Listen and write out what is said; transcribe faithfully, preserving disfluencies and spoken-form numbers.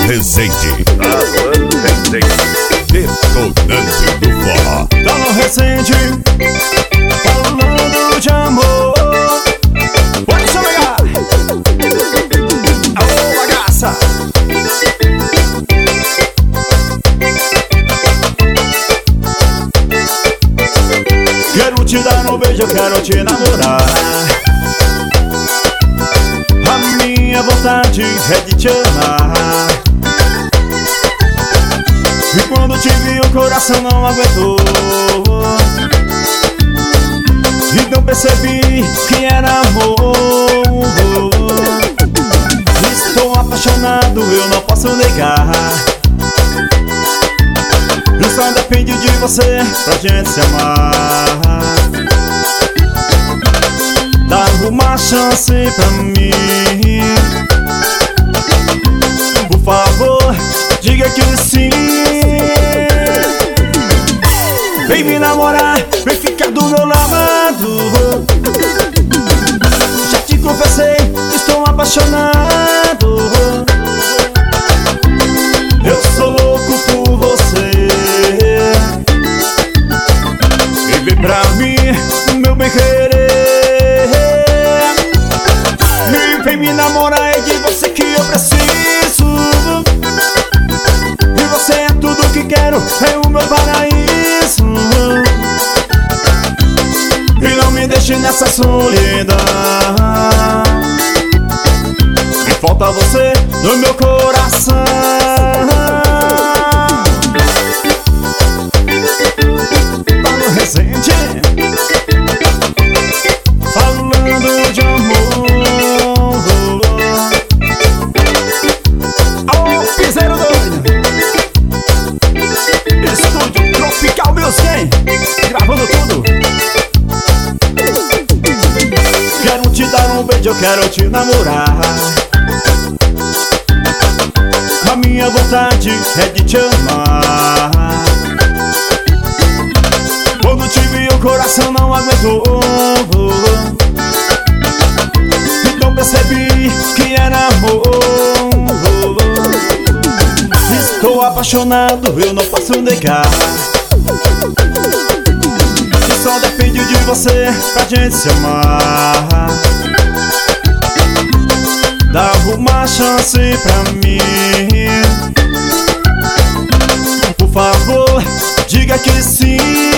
Resende. Alan Resende. Detonando do forró. Alan Resende, falando de amor. Pode só pegar. Alô, bagaça. Quero te dar um beijo, eu quero te namorar. A minha vontade é de te amar. E quando te vi o coração não aguentou. Então percebi que era amor. Estou apaixonado, eu não posso negar. E só depende de você pra gente se amar. Dá uma chance pra mim. Por favor, diga que sim. Vem me namorar, vem ficar do meu lado. Já te confessei, estou apaixonado. Eu sou louco por você. E vem pra mim, meu bem querer. E vem me namorar, é de você que eu preciso. E você é tudo que quero, é o meu paraíso. E não me deixe nessa solidão. Me falta você no meu coração. Alan Resende, falando de amor. Alô, piseiro doido. Estúdio Tropical Music, gravando tudo. Quero te dar um beijo, eu quero te namorar. A minha vontade é de te amar. Quando te vi o coração não aguentou. Então percebi que era amor. Estou apaixonado, eu não posso negar. E só depende de você pra gente se amar. Dá uma chance pra mim. Por favor, diga que sim.